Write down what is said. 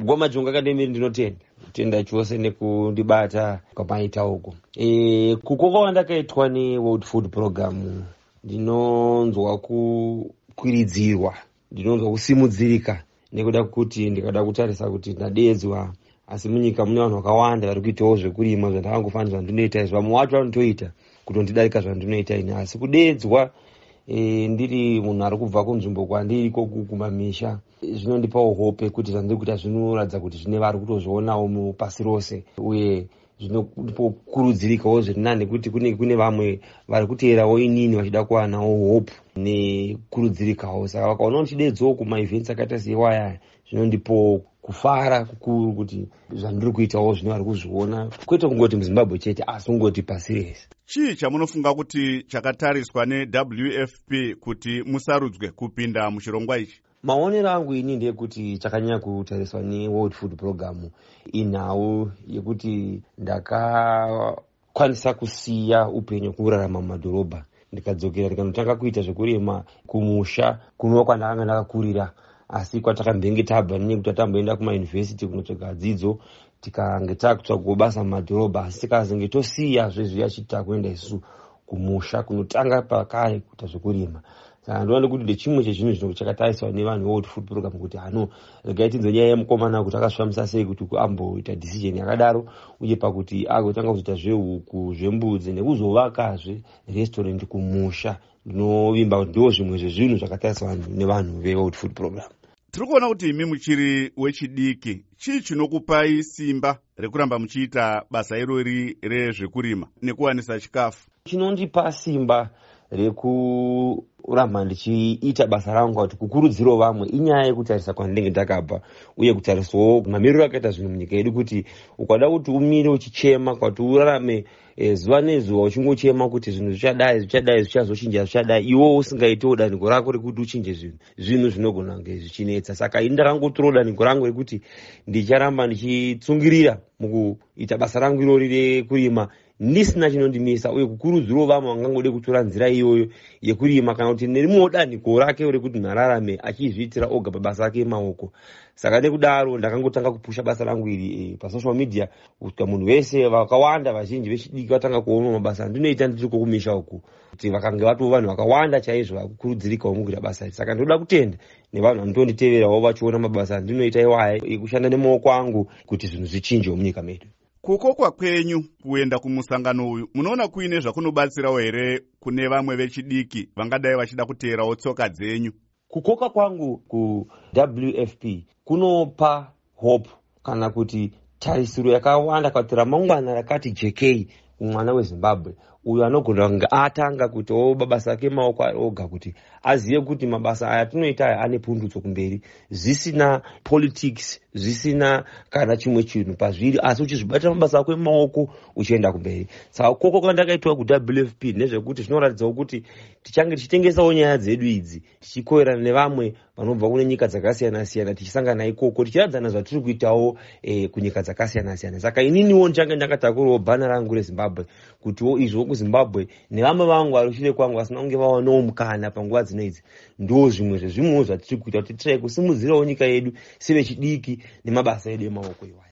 Gwamajonga Academy ndinotenda chose nekundibata kwamaita uko. Kukoka kwandakaitwa neWorld Food Program ndinonzwa kukwiridzirwa, ndinonzwa kusimudzirika nekuda kuti ndikada kutarisa kuti ndadedzwa, asi munyika mune vanhu vakawanda vari kuitawo zvekurima zvandakangofanira zvandinoita izvo, vamwe wacho vanotoita kutondidarika zvandinoita ini, asi kudedzwa ndiri munhu ari kubva kunzvimbo kwandiri kumamisha zvinondipawo hope kuti zvandiri kuita zvinoratidza kuti zvine vari kutozvionawo pasi rose, uye zvinokurudzirikawo zvirinani nekuti kune vamwe vari kuteerawo inini vachida kuwanawo hope nekurudzirikawo. Saka vakaonawo ndichidedzawo kumaevents akaita seiwaya zvinondipawo kufara kukuru kuti zvandiri kuitawo zvino vari kuzviona, kwete kungoti muZimbabwe chete asi kungoti pasi rese. Chii chamunofunga kuti chakatariswa neWFP kuti musarudzwe kupinda muchirongwa ichi? Maonero angu ini ndeyekuti chakanyanya kutariswa neWorld Food Program inhau yekuti ndakakwanisa kusiya upenyu kurarama mumadhorobha ndikadzokera ndikanotanga kuita zvekurima kumusha kunova kwandakanga ndakakurira, asi kwatakambenge tabva nekuti tatamboenda kumayunivhesiti kunotsvaga dzidzo tikange takutsvaga basa mumadhorobha, asi tikazenge tosiya zvezviya chita kuenda isu kumusha kunotanga pakare kuita zvekurima. Saka ndoona kuti ndechimwe chezvinhu zvinhu chakatariswa nevanhu veWorld Food Program kuti regai tinzwe nyaya yemukomana kuti akasvamisa sei kuti amboita decision yakadaro, uye pakuti agotanga kuzoita zvehuku zvembudzi nekuzovakazve restaurant kumusha. Ndinovimba kuti ndo zvimwe zvezvinhu zvakatariswa nevanhu veWorld Food Program. Tiri kuona kuti imi muchiri wechidiki, chii chinokupai simba rekuramba muchiita basa irori rezvekurima nekuwanisa chikafu? Chinondipa simba rekuramba ndichiita basa rangu kuti kukurudzirawo vamwe inyaya yekutarisa kwandinenge ndakabva, uye kutarisawo mamiriro akaita zvinhu munyika yedu, kuti ukada kuti umire uchichema kuti urarame zuva nezuva uchingochema kuti zvinhu zvichazochinja zvichadai, iwo usingaitiwo danhiko rako rekuti uchinje zvinhu zvinogona kunge zvichinetsa. Saka ini ndakangotorawo danhiko rangu rekuti ndicharamba ndichitsungirira mukuita basa rangu irori rekurima ndisina chinondimisa, uye kukurudzirawo vamwe vangangode kutora nzira iyoyo yekurima, kana kuti nerimwewo danhiko rake rekuti nhararame achizviitira oga pabasa ake emaoko. Saka nekudaro ndakangotanga kupusha basa rangu iri pasocial media, kusvika munhu wese vakawanda vazhinji vechidiki vatanga kuona mabasa andinoita ndiri kumisha uku, kuti vakange vatoo vanhu vakawanda chaizvo vakukurudzirikawo mukuita basa iri. Saka ndoda kutenda nevanhu vanotonditeverawo vachiona mabasa andinoita iwaya ekushanda nemaoko angu kuti zvinhu zvichinjewo munyika medu. Kukokwa kwenyu kuenda kumusangano uyu munoona kuine zvakunobatsirawo here kune vamwe vechidiki vangadai vachida kuteerawo tsoka dzenyu? Kukoka kwangu kuWFP kunopa hope kana kuti tarisiro yakawanda kuti ramangwana rakati jekei kumwana weZimbabwe uyo anogona kunge atanga kuitawo mabasa ake maoko oga, kuti azive kuti mabasa aya tinoita aya ane pundutso kumberi, zvisina politics, zvisina kana chimwe chinhu pazviri, asi uchizvibatira mabasa ako emaoko uchienda kumberi. Saka koko kwandakaitwa kuWFP nezvekuti zvinoratidzawo kuti tichange tichitengesawo nyaya dzedu idzi tichikoverana nevamwe vanobva kune nyika dzakasiyana siyana, tichisangana ikoko tichiradzana zvatiri kuitawo kunyika dzakasiyana siyana. Saka ininiwo ndichange ndakatakurawo bhana rangu reZimbabwe kutiwo izvo kuZimbabwe nevamwe vangu vari shure kwangu vasina kunge vaonawo mukana panguva dzinedzi, ndo zvimwe zvezvimwewo zvatiri kuita kuti titrai kusimudzirawo nyika yedu sevechidiki nemabasa edu emaoko iwayo.